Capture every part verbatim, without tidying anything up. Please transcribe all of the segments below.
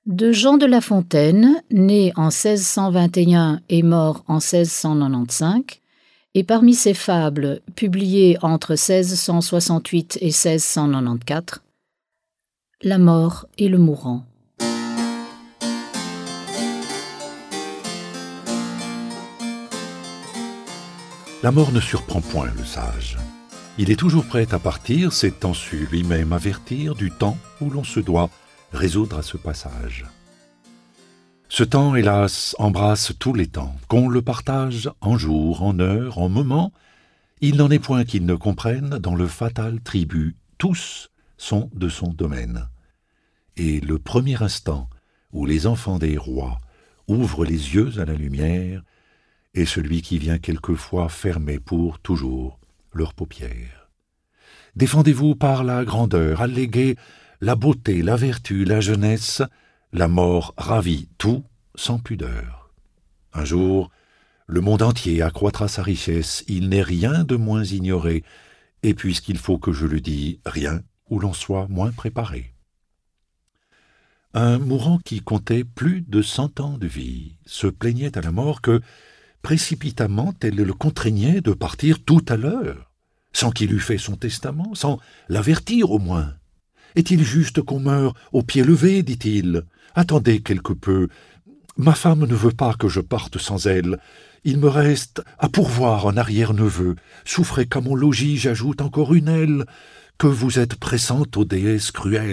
De Jean de La Fontaine, né en seize cent vingt et un et mort en seize cent quatre-vingt-quinze, et parmi ses fables, publiées entre seize cent soixante-huit et seize cent quatre-vingt-quatorze, La mort et le mourant. La mort ne surprend point le sage. Il est toujours prêt à partir, s'étant su lui-même avertir du temps où l'on se doit résoudre à ce passage. Ce temps, hélas, embrasse tous les temps, qu'on le partage en jours, en heures, en moments. Il n'en est point qu'ils ne comprennent dans le fatal tribut. Tous sont de son domaine. Et le premier instant où les enfants des rois ouvrent les yeux à la lumière est celui qui vient quelquefois fermer pour toujours leurs paupières. Défendez-vous par la grandeur, alléguez la beauté, la vertu, la jeunesse, la mort ravit tout sans pudeur. Un jour, le monde entier accroîtra sa richesse, il n'est rien de moins ignoré, et puisqu'il faut que je le dise, rien où l'on soit moins préparé. Un mourant qui comptait plus de cent ans de vie se plaignait à la mort que, précipitamment, elle le contraignait de partir tout à l'heure, sans qu'il eût fait son testament, sans l'avertir au moins. « Est-il juste qu'on meure au pied levé, dit-il. Attendez quelque peu. Ma femme ne veut pas que je parte sans elle. Il me reste à pourvoir un arrière-neveu. Souffrez qu'à mon logis j'ajoute encore une aile, que vous êtes pressante aux déesses cruelles. »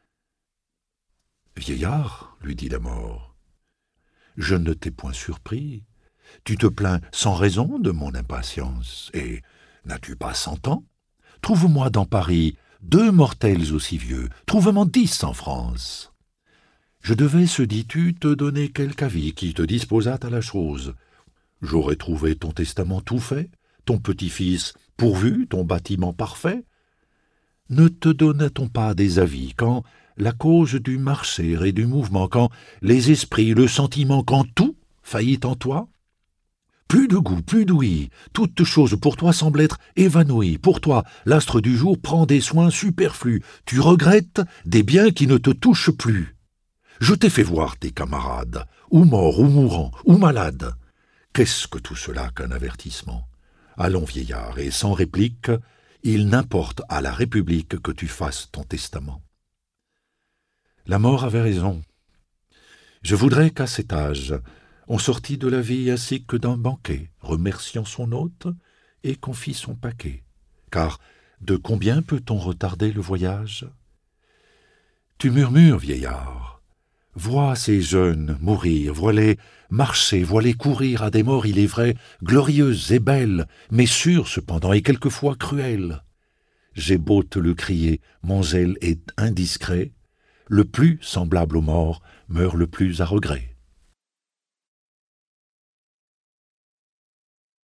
« Vieillard, lui dit la mort, je ne t'ai point surpris. Tu te plains sans raison de mon impatience. Et n'as-tu pas cent ans? Trouve-moi dans Paris deux mortels aussi vieux, trouve-m'en dix en France. Je devais, se dis-tu, te donner quelque avis qui te disposât à la chose. J'aurais trouvé ton testament tout fait, ton petit-fils pourvu, ton bâtiment parfait. Ne te donnait-on pas des avis quand la cause du marcher et du mouvement, quand les esprits, le sentiment, quand tout faillit en toi? Plus de goût, plus d'ouïe, toute chose pour toi semble être évanouie. Pour toi, l'astre du jour prend des soins superflus. Tu regrettes des biens qui ne te touchent plus. Je t'ai fait voir tes camarades, ou morts, ou mourants, ou malades. Qu'est-ce que tout cela qu'un avertissement? Allons, vieillard, et sans réplique, il n'importe à la République que tu fasses ton testament. La mort avait raison. Je voudrais qu'à cet âge, on sortit de la vie ainsi que d'un banquet, remerciant son hôte et confie son paquet. Car de combien peut-on retarder le voyage? Tu murmures, vieillard. Vois ces jeunes mourir, vois-les marcher, vois-les courir à des morts, il est vrai, glorieuses et belles, mais sûres cependant et quelquefois cruelles. J'ai beau te le crier, mon zèle est indiscret, le plus semblable aux morts meurt le plus à regret.